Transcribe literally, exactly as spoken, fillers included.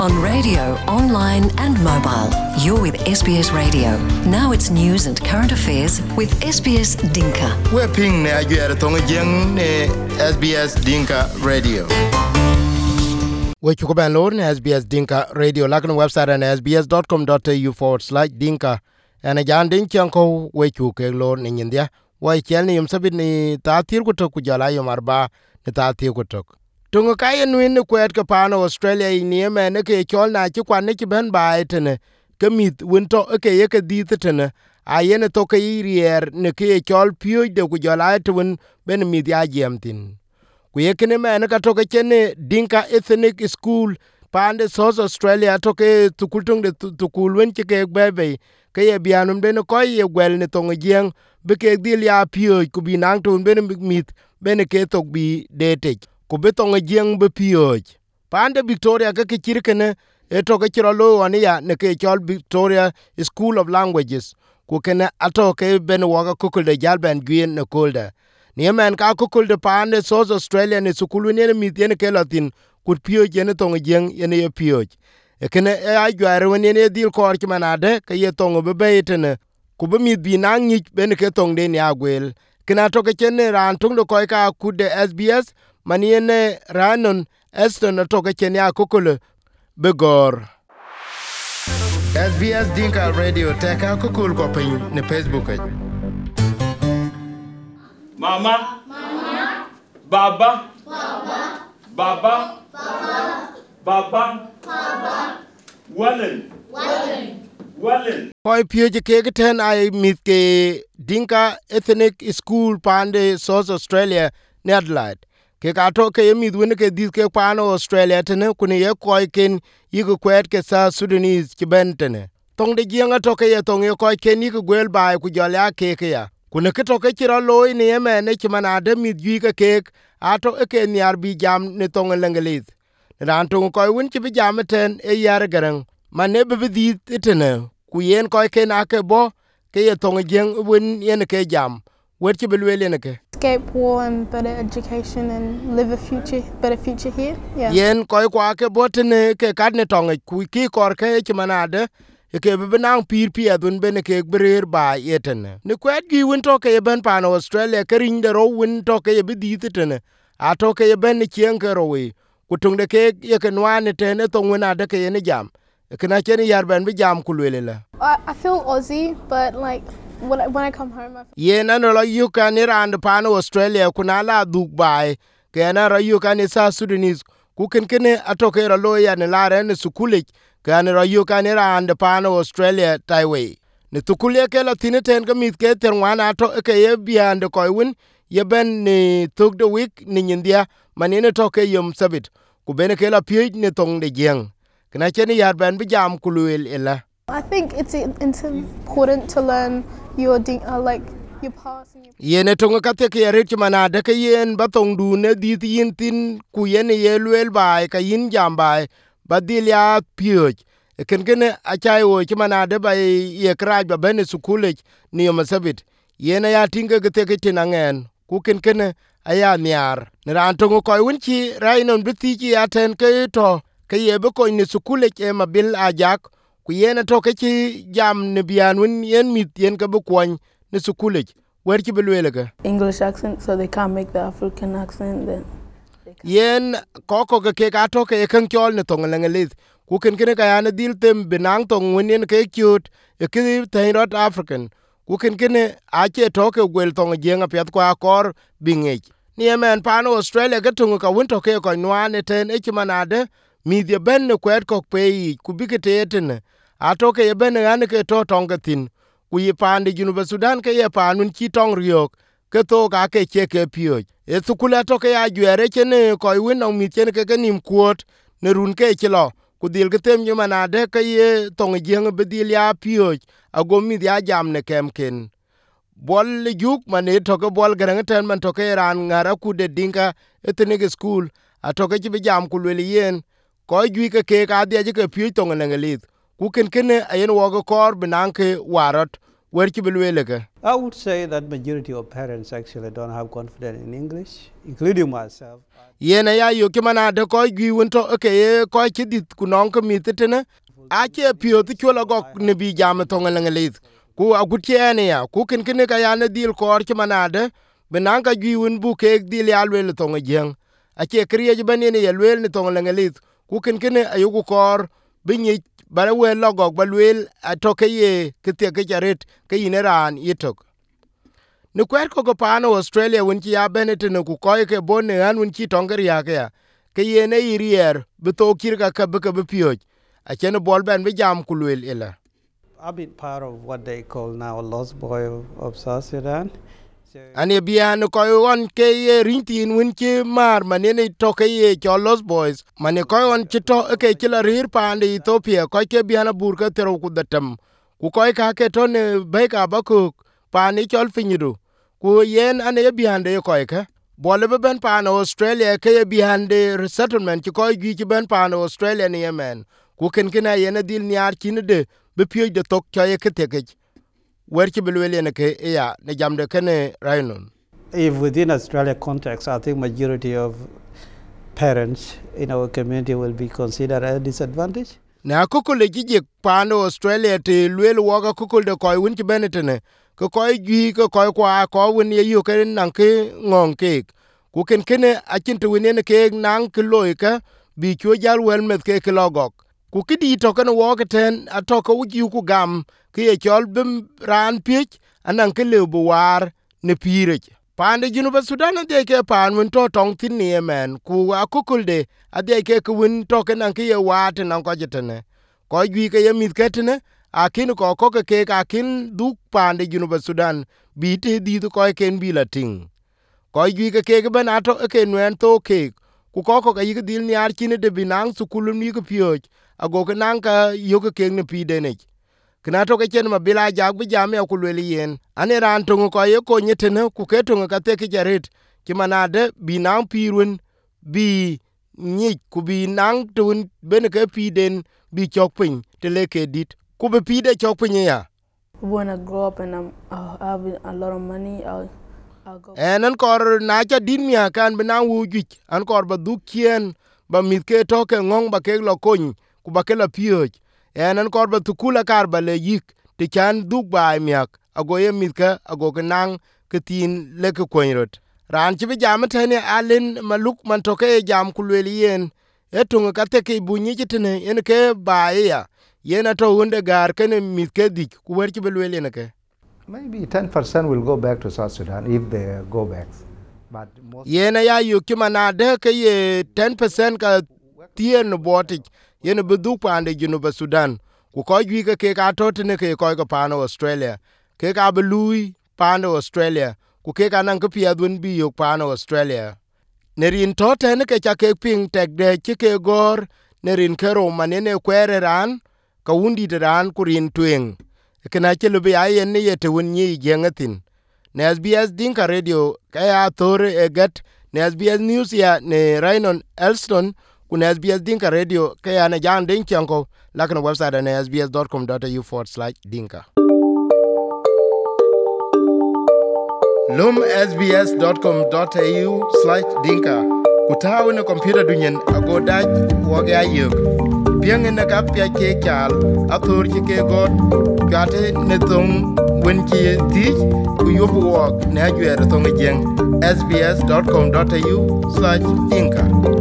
on radio, online and mobile. You're with S B S Radio. Now it's news and current affairs with S B S Dinka. We're ping ne ajuere tonga jeng ne S B S Dinka Radio. We chukuban lor ne S B S Dinka Radio lakin website and sbs.com.au forward slash dinka. And a jan din chanko we chuke lor ni India. Wai chelni yum sabit ni taatir kutok kujala yum arba ni taatir kutok. Tunga kaya nwin ni kwet ka pano Australia ini eme ne ke chol na chukwan ne chiben bae tene. Kamit winto eke yeke dite tene. Ayene toke irier ne ke chol pioj de kujala etwin ben midi ajemtin. Kuyekene mene ka toke chene Dinka Ethnic School pande South Australia toke tukultung de tukulwen chike bebe kaya bianum de no koy ye gwel ne tonga jeng beke dil ya pioj kubi nang tun ben mit bene ke tok bi detech kubi tonga jeng be pioj pande Victoria ka kichirkene e toke chiro lo wani ya ne ke chol Victoria School of Languages kukene atoke ben waga kukul de jalben gwien ne kolda ni men ka kukul de pande South Australia ne sukulu ne mit yene ke latin kut pioj yene tonga jeng yene ye pioj ekene e ajware woni ne dil kor ki manade ke ye tonga be beitene kubi mit bi nang nyich ben ke tong de ni agwel kina toke chene ran tung do koy ka kude S B S maniene ranon Eston toke chene akukul begor S B S Dinka Radio teka kukul ko pin ne Facebook e Mama Mama Baba Baba Baba Baba Baba Baba Wallen Wallen Wallen Koi piuje kege ten ay mit ke Dinka Ethnic School pande South Australia ne Adelaide ke ka to ke mit wene ke dit ke pano Australia tene kuni ye koi ken yigo kwet ke sa Sudanese ke bentene tong de jenga to ke ye tong ye koi ken yigo gwel bai ku jala ke ke ya kuni ke to ke chiro loy ne yeme ne chimana de mit gi ke ke ato e ke nyar bi jam ne tong lengelit ran to koi win chi bi jam ten e yar garang mane be bi dit tene ku yen koi ken ake bo ke ye tong jeng win yen ke jam wet chi belwele ne ke escape war and better education and live a future, better future here. Yeah. Yen koi kwa ke botene ke kadne tonge ku ki kor ke chimanade ke be nang pir pi adun bene ke brer ba yetene ne kwet gi win to ke ben pan Australia ke ring de ro win to ke be ditene a to ke ben chien ke ro wi ku tung de ke ye ke nwane tene to wina de ke ne jam ke na chen yar ben be jam ku lele la I, I feel Aussie, but like when I, when I come home I feel ye na no you can around pan Australia kuna la duk bai ke na ro you can sa Sudanese ku ken ken atoke ro lo ya ne la ren sukulik kan ro you kan around pan Australia taiway ne tukule ke la tineten ga mit ke ter wana to ke ye biand ko win ye ben ni tuk the week ni India manine to ke yum sabit ku ben ke la pie ne tong de jeng kana chen yar ben bi jam ku luel ela I think it's it's important to learn your uh, like your past and your ye ne tonga ka te ke rich mana de ke yen ba tong du ne di tin tin ku yen ye luel bai ka yin jam bai ba dil ya pioj ken ken a chai wo chi mana de bai ye kraj ba ben sukule ni yo masabit ye na ya tinga ke te ke tinangen ku ken ken a ya nyar ne ran tonga ko win chi rai non bi ti chi aten ke to ke ye be ko ni sukule ke ma bil ajak ku yen to ke chi jam ne bian win yen mit yen ka bu kwon ni sukule wer chi belwele ga English accent, so they can't make the African accent. Then yen koko ke ke ka to ke kan chol ne tong lengelit ku ken ken ka ya ne dil tem binang tong win ke cute e ke tain rot African ku ken ken a che to ke gwel tong jenga pet kwa kor binge ni men pan Australia ke tung ka win to ke ko nwane ten e chimanade mi de ben ne kwet ko pe ku bi ke tetene a to ke ben an ke to tong tin ku yi pan de Junu Sudan ke ye pan un chi tong riok ke to ka ke che ke pio e sukula to ke a jwere chene ko win no mi chen ke ke nim kuot ne run ke chilo ku dil ke tem nyuma na de ke ye tong jeng be dil ya pio ago mi ya jam ne kem ken bol juk mane to ke bol garang ten man to ke ran ngara ku de Dinka Ethnic School a to ke bi jam ku le yen ko ju ke ke ka de ke pio tong ne ngelit ku ken ken ayen wo ko kor binan ke warot wer ki belwele ka. I would say that majority of parents actually don't have confidence in English, including myself. Yena ya yo ki mana de ko gwi won to okay ko ki dit ku non ko mi tetene a ke pio ti chola gok ne bi jam to ngalengalit ku agut yene ya ku ken ken ka ya ne dil ko ki mana de benan ka gwi won bu ke dil ya lwele to ngeng a ke kriye je banene ya lwele ne to ngalengalit ku ken ken ayugo kor binyi bara we logok balwel atoke ye kete ke jaret ke ineran yitok ne kwer ko pano Australia won ki ya benete ne ku ko ke bonne an won ki tonger ya ke ke ye ne irier be to kirga ka be ka be pioj a chen bol ben be jam ku lwel ela. I've been part of what they call now a lost boy of, of South Sudan. Ani bian ko on ke ye rintin won ki mar manene to ke ye cho lost boys mane ko on ki to ke ki la rir pande Ethiopia ko ke biana burka tero ku datam ku ko ka ke to ne be ka ba ku pani chol finyidu ku yen ane biande ko ke bole be ben pan Australia ke biande resettlement ko gi ki ben pan Australia ne yemen ku ken kina yen dil nyar kinide be pio de tok cho ye ke teke wer ki belwele ne ke ya ne jamde kene rainon. If within Australia context, I think majority of parents in our community will be considered a disadvantage. Na kukule jije pano Australia te lwel woga kukul de koy win ki benetene ko koy gi ko koy kwa ko win ye yo ke nan ke ngong ke ku ken kene akin to win ne ke nan ke loika bi kyo jal wel met ke ke logok ku kidi to kan wo ke ten atoko wuji ku gam ke ye chol bim ran pich anan ke le buwar ne pire pande Junuba Sudan de ke pan won to tong tin ne men ku akukul de ade ke ku win to ke nan ke ye wat nan ko jetene ko gi ke ye mit ketene akin ko ko ke ke akin duk pande Junuba Sudan bi te di ko ken bi lating ko gi ke ke ben ato ke nwen to ke ku ko ko yi dil ni ar kine de binang sukulu ni ko pioj ago ke nan ka yo ke ken ne pi de ne kna to ke chen ma bila jag bi jam ya ku le yen ane ran to ko ye ko nyetene ku ke to ka te ke jaret ki manade binang pirun bi ni ku binang tun ben ke pi den bi chokpin te le ke dit ku be pi de chokpin ya. When I grow up and I'm uh, having a lot of money, I'll I'll go. Enan kor na cha din mia kan binang wu gi an kor ba dukien ba mit ke to ke ngong ba ke lo kun ku ba ke la pioj enan kor ba tukula kar ba le yik ti chan duk ba miak ago ye mit ka ago ke nang ke tin le ke koinrot ran chi bi jam tane alen maluk man to ke jam ku le yen etung ka te ke bunyi tene en ke ba ya yena to hunde gar ke ne mit ke dik ku wer chi be le ne ke maybe ten percent will go back to South Sudan if they go back. But most yena ya yu ki manade ke ye ten percent ka tien botik yena bedu pande Junuba Sudan ku ko gi ke ke ka to ne ke ko ko pano Australia ke ka belui pano Australia ku ke ka nan ke piadun bi yo pano Australia ne rin to ne ke cha ke ping tek de ki ke gor ne rin ke ro manene kwere ran ka wundi de ran ku rin twen kena chelo bi ayen ne yete won nyi jengatin ne S B S Dinka Radio ka ya tore egat ne S B S News ya ne Rainon Elston ku ne S B S Dinka Radio ka ya ne jan den chanko lakno website ne s b s dot com dot a u forward slash dinka lum s b s dot com dot a u slash dinka kutawo ne computer dunyen ago daj woge ayuk piang ne ka pya ke chal atur ki ke god gate ne tong wen ki ti ku yobu wok ne ajere tong jeng s b s dot com dot a u slash dinka